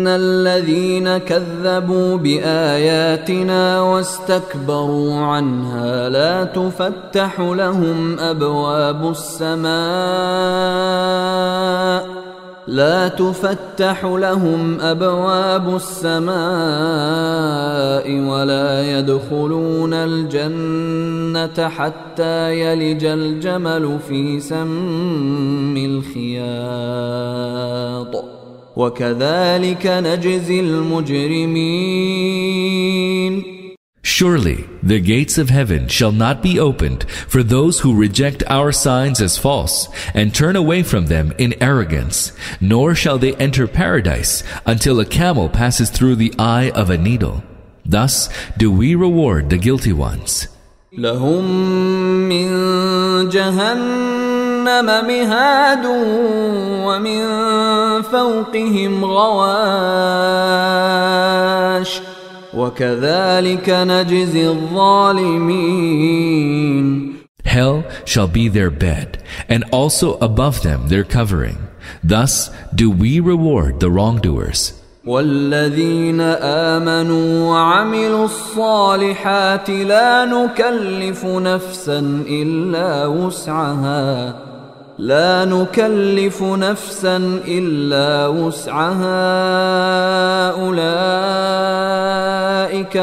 الذين كذبوا بآياتنا واستكبروا عنها لا تفتح لهم أبواب السماء ولا يدخلون الجنة حتى يلج الجمل في سم الخياط وكذلك نجزي المجرمين. Surely the gates of heaven shall not be opened for those who reject our signs as false and turn away from them in arrogance, nor shall they enter paradise until a camel passes through the eye of a needle. Thus do we reward the guilty ones. لهم من جهنم مهاد ومن فوقهم غواش وكذلك نجزي الظالمين. Hell shall be their bed, and also above them their covering. Thus do we reward the wrongdoers. والذين آمنوا وعملوا الصالحات لا نكلف نفسا إلا وسعها أولئك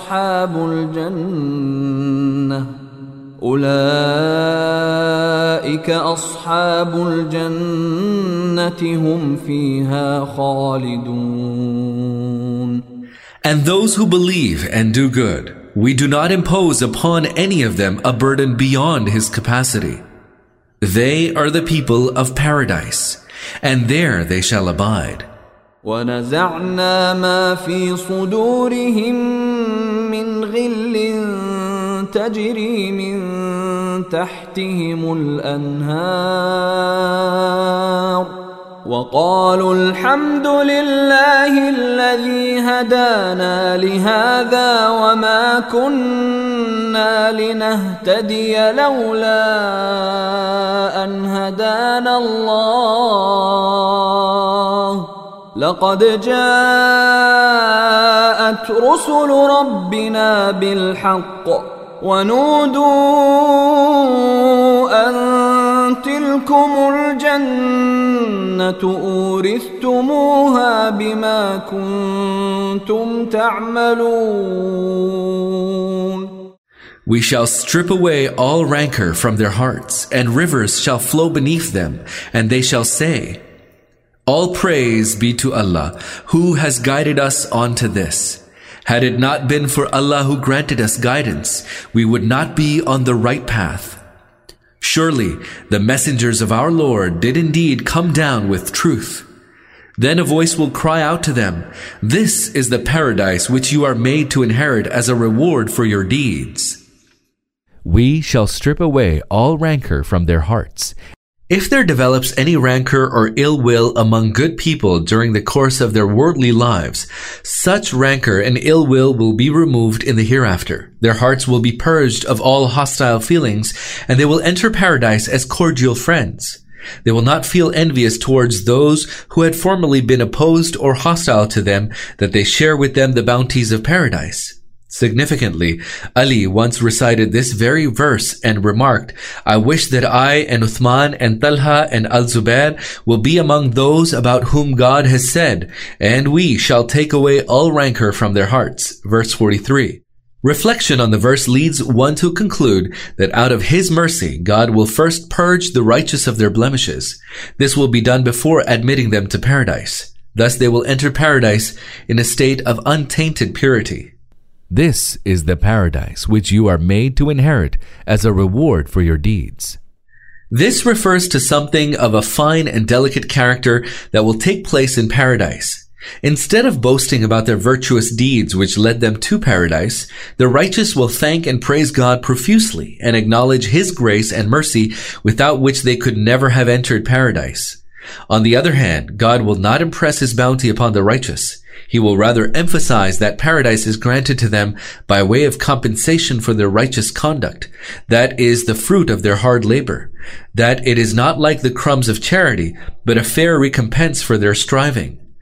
أصحاب الجنة هم فيها خالدون. And those who believe and do good, we do not impose upon any of them a burden beyond his capacity. They are the people of paradise, and there they shall abide. ونزعنا ما في صدورهم من غل تجري من تحتهم الأنهار وقالوا الحمد لله الذي هدانا لهذا وما كنا لنهتدي لولا أن هدانا الله لقد جاءت رسل ربنا بالحق ونودوا أن تلكم الجنة أورثتموها بما كنتم تعملون. We shall strip away all rancor from their hearts, and rivers shall flow beneath them, and they shall say, all praise be to Allah, who has guided us onto this. Had it not been for Allah who granted us guidance, we would not be on the right path. Surely the messengers of our Lord did indeed come down with truth. Then a voice will cry out to them, this is the paradise which you are made to inherit as a reward for your deeds. We shall strip away all rancor from their hearts. If there develops any rancor or ill will among good people during the course of their worldly lives, such rancor and ill will be removed in the hereafter. Their hearts will be purged of all hostile feelings, and they will enter paradise as cordial friends. They will not feel envious towards those who had formerly been opposed or hostile to them, that they share with them the bounties of paradise. Significantly, Ali once recited this very verse and remarked, I wish that I and Uthman and Talha and Al-Zubair will be among those about whom God has said, and we shall take away all rancor from their hearts. Verse 43. Reflection on the verse leads one to conclude that out of His mercy, God will first purge the righteous of their blemishes. This will be done before admitting them to paradise. Thus they will enter paradise in a state of untainted purity. This is the paradise which you are made to inherit as a reward for your deeds. This refers to something of a fine and delicate character that will take place in paradise. Instead of boasting about their virtuous deeds which led them to paradise, the righteous will thank and praise God profusely and acknowledge His grace and mercy, without which they could never have entered paradise. On the other hand, God will not impress His bounty upon the righteous. He will rather emphasize that paradise is granted to them by way of compensation for their righteous conduct. That is the fruit of their hard labor. That it is not like the crumbs of charity, but a fair recompense for their striving.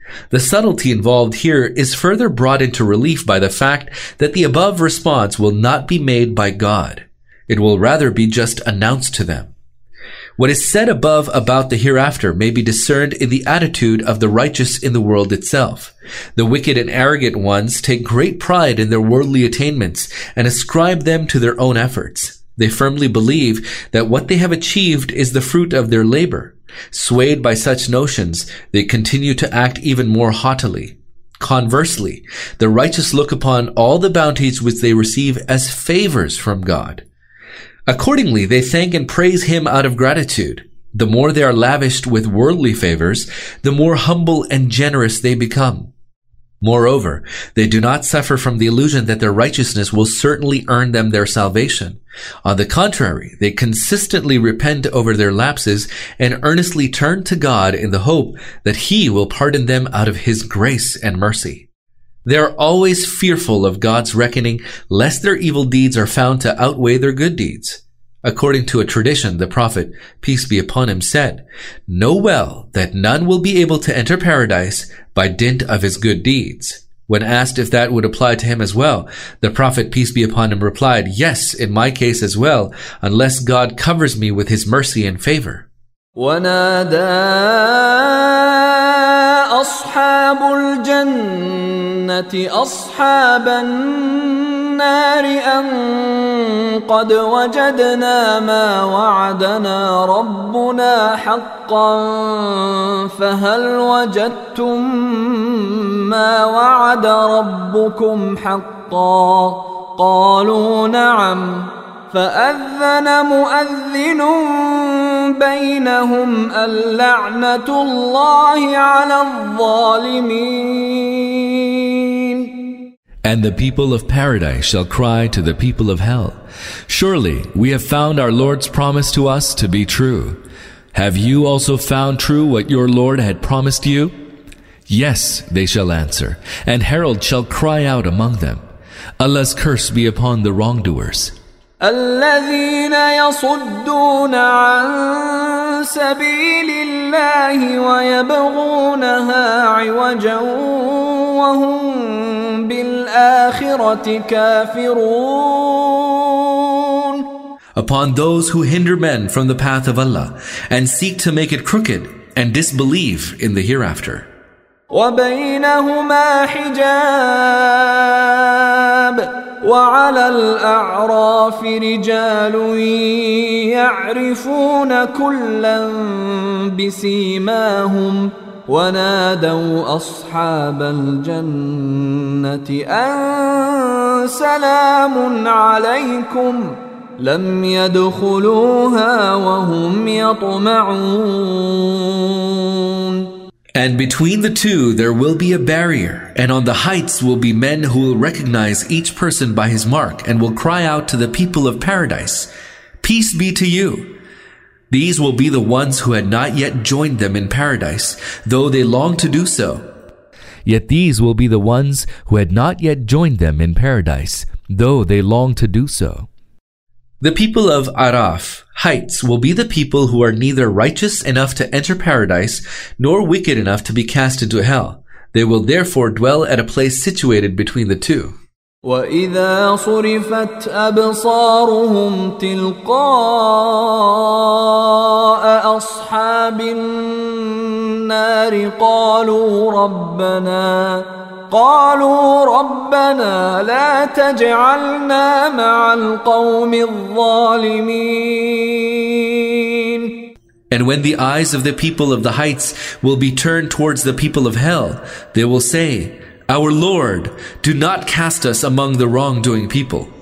The subtlety involved here is further brought into relief by the fact that the above response will not be made by God. It will rather be just announced to them. What is said above about the hereafter may be discerned in the attitude of the righteous in the world itself. The wicked and arrogant ones take great pride in their worldly attainments and ascribe them to their own efforts. They firmly believe that what they have achieved is the fruit of their labor. Swayed by such notions, they continue to act even more haughtily. Conversely, the righteous look upon all the bounties which they receive as favors from God. Accordingly, they thank and praise Him out of gratitude. The more they are lavished with worldly favors, the more humble and generous they become. Moreover, they do not suffer from the illusion that their righteousness will certainly earn them their salvation. On the contrary, they consistently repent over their lapses and earnestly turn to God in the hope that He will pardon them out of His grace and mercy. They are always fearful of God's reckoning, lest their evil deeds are found to outweigh their good deeds. According to a tradition, the Prophet, peace be upon him, said, "Know well that none will be able to enter paradise by dint of his good deeds." When asked if that would apply to him as well, the Prophet, peace be upon him, replied, "Yes, in my case as well, unless God covers me with His mercy and favor." أصحاب الجنة أصحاب النار أن قد وجدنا ما وعدنا ربنا حقا فهل وجدتم ما وعد ربكم حقا قالوا نعم فأذن مؤذن بينهم اللعنة الله على الظالمين. And the people of paradise shall cry to the people of hell, "Surely we have found our Lord's promise to us to be true. Have you also found true what your Lord had promised you?" "Yes," they shall answer, and heralds shall cry out among them, "Allah's curse be upon the wrongdoers." الذين يصدون عن سبيل الله ويبغونها عوجا وهم بالآخرة كافرون. Upon those who hinder men from the path of Allah and seek to make it crooked and disbelieve in the hereafter. وبينهما حجاب وعلى الأعراف رجال يعرفون كلا بسيماهم ونادوا أصحاب الجنة أن سلام عليكم لم يدخلوها وهم يطمعون. And between the two there will be a barrier, and on the heights will be men who will recognize each person by his mark and will cry out to the people of paradise, "Peace be to you." These will be the ones who had not yet joined them in paradise, though they long to do so. Yet these will be the ones who had not yet joined them in paradise, though they long to do so. The people of Araf, heights, will be the people who are neither righteous enough to enter paradise nor wicked enough to be cast into hell. They will therefore dwell at a place situated between the two. وَإِذَا صُرِفَتْ أَبْصَارُهُمْ تِلْقَاءَ أَصْحَابِ النَّارِ قالوا ربنا لا تجعلنا مع القوم الظالمين. And when the eyes of the people of the heights will be turned towards the people of hell, they will say, "Our Lord, do not cast us among the wrongdoing people."